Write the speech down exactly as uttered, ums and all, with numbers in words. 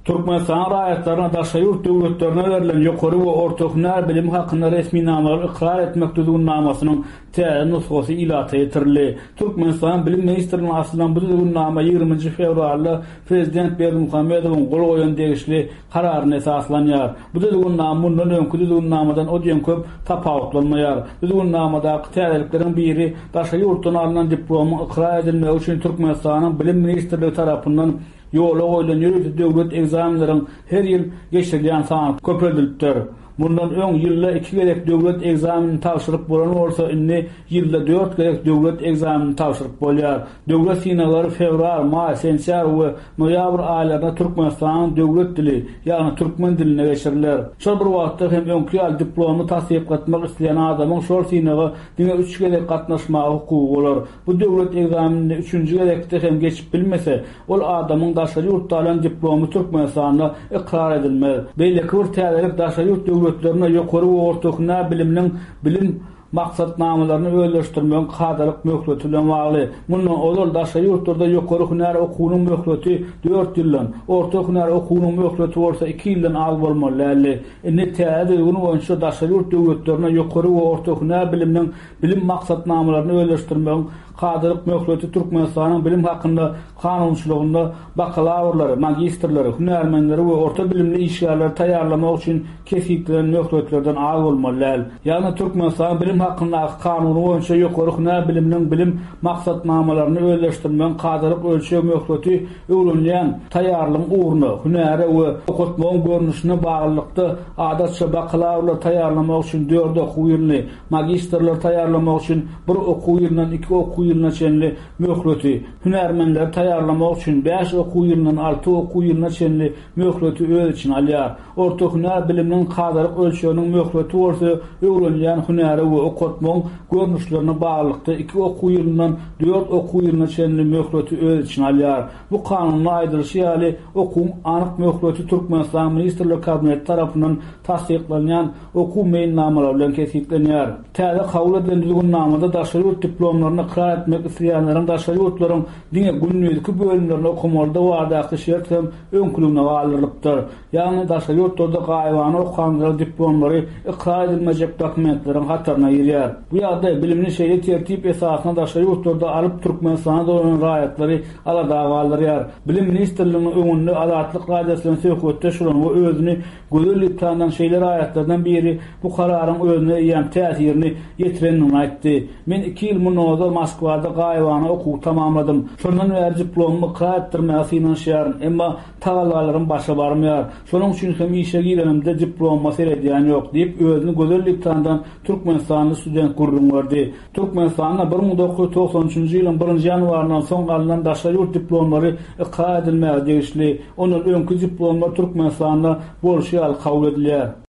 Türkmenistan raýatlaryna daşa ýurt döwletlerine berilen ýokary we orta hünär bilim hakynda resmi namary ikrar etmek düzgün namasynyň täze nusgasy ilata etirildi. Türkmenistan Bilim Ministrliginiň asylan bu düzgün nama ýygrymynjy fevralyda Prezident Berdimuhammedowyň gol goýan degişli kararyna esaslanýar. Bu düzgün nama mundan öňkü düzgün namadan odýan köp tapawutlanmaýar. Düzgün namadaky täzellikleriň biri daşa ýurtdan alynan diplomy ikrar edilmegi üçin Türkmenistanyň Bilim Ministrligi tarapyndan ýola goýulan ýürüýüş döwlet egzamleriň her ýyl geçirilýän sany köpedilipdir. Bundan öň ýylda iki gerek döwlet egzaminini tapşyryp bolan bolsa, indi ýylda dört gerek döwlet egzaminini tapşyryp bolýar. Döwlet synawlary fevral, may, sentýabr we noýabr aýlarynda Türkmenistanyň döwlet dili, ýagny türkmen diline geçiriler. Şol bir wagtda hem öňkü ýyl diplomy tasdiq etmek isleýän adamyň şol synawa diňe üç gerek gatnaşmagy hukugy bolar. Bu döwlet egzaminini üçünji gerekde hem geçip bilmese, ol adamyň daşa ýurtda alan diplomy Türkmenistanda ikrar edilmez. Beýleki bir täzelik daşa ýurt döwletlerine ýokary we orta hünär biliminiň bilim maksatnamalaryny öýleşdirmek hadarlyk möhlet bilen bagly. Mundan olar daşa ýurtlarda ýokary hünär okuwynyň möhleti dört ýyldan, orta hünär okuwynyň möhleti bolsa iki ýyldan az bolmaly. Indi täze ýygyny boýunça daşa ýurt döwletlerine ýokary we orta hünär biliminiň bilim maksatnamalaryny öýleşdirmek hadarlyk möhleti Türkmenistanyň bilim hakynda kanunçylygynda bakalavurlary, magistrlary, hünärmenleri we orta bilimli işgärleri taýýarlamak üçin kesiplen möhletlerden az bolmaly. Ýagny Türkmenistan bilim hakyndaky kanuny boýunça ýokary hünär biliminiň bilim maksatnamalaryny öýleşdirmek hadarlyk ölçew möhleti öwrenýän taýýarlyk uğruna hünäre we okutmagyň görnüşine baglykda adatça bakalavurlar taýýarlamak üçin dört okuw ýylyny, magistrler taýýarlamak üçin bir okuw ýylyndan iki okuw ýylyna çenli möhleti, hünärmenler taýýarlamak üçin beş okuw ýylyndan alty okuw ýylyna çenli möhleti öz için alýar. Orta hünär biliminiň hadarlyk ölçeğiniň möhleti bolsa, öwrenýän hünäre we okutmagyň görnüşlerine baglykda iki okuw ýylyndan dört okuw ýylyna çenli möhleti öz için alýar. Bu kanunyň aýdyrşy ýaly okuw anyk möhleti Türkmenistan Ministrligi Kabineti tarapyndan tasdiqlanýan okuw meýilnamalary bilen kesiplenýär. Täze kabul edilen düzgün namada daşa ýurt diplomlaryny ikrar etmek isleýänleriň daşa ýurtlaryň diňe günlük bölümlerini okumalyda wagtda şert hem öňkülügine galdyrlypdyr. Ýagny daşa ýurtlarda gaýwany okanlar diplomlary ikrar edilmejek dokumentleriň hatarına girýär. Bu ýagdaý bilimli şeýle tertip esasyna daşa ýurtlarda alyp Türkmenistana dolan raýatlary alada galdyrýar. Bilim Ministrligiňiň öňünde adatlyk gaýdasyny söhbetde şuran we özüni gözellik tanan şeýler aýatlardan biri bu kararyň özüne ýan täsirini ýetirenini aýtdy. Men iki ýyl munawda Moskwada gaýwany okuw tamamladym. Şondan bäri diplomumy ikrar etdirmäge synanýaryn, emma tagalalarym başa barmaýar. Şonuň üçin hem işe girenimde diploma seredýän ýok diýip özüni gözellik tanan Türkmenistanly student gurrun berdi. Türkmenistanda bir ming dokuz ýüz toksan üçinji ýylyň birinji ýanwaryndan soň alynan daşa ýurt diplomlary ikrar edilmäge degişli. Onuň öňkü diplomlar Türkmenistanda bolşy ýaly kabul edilýär.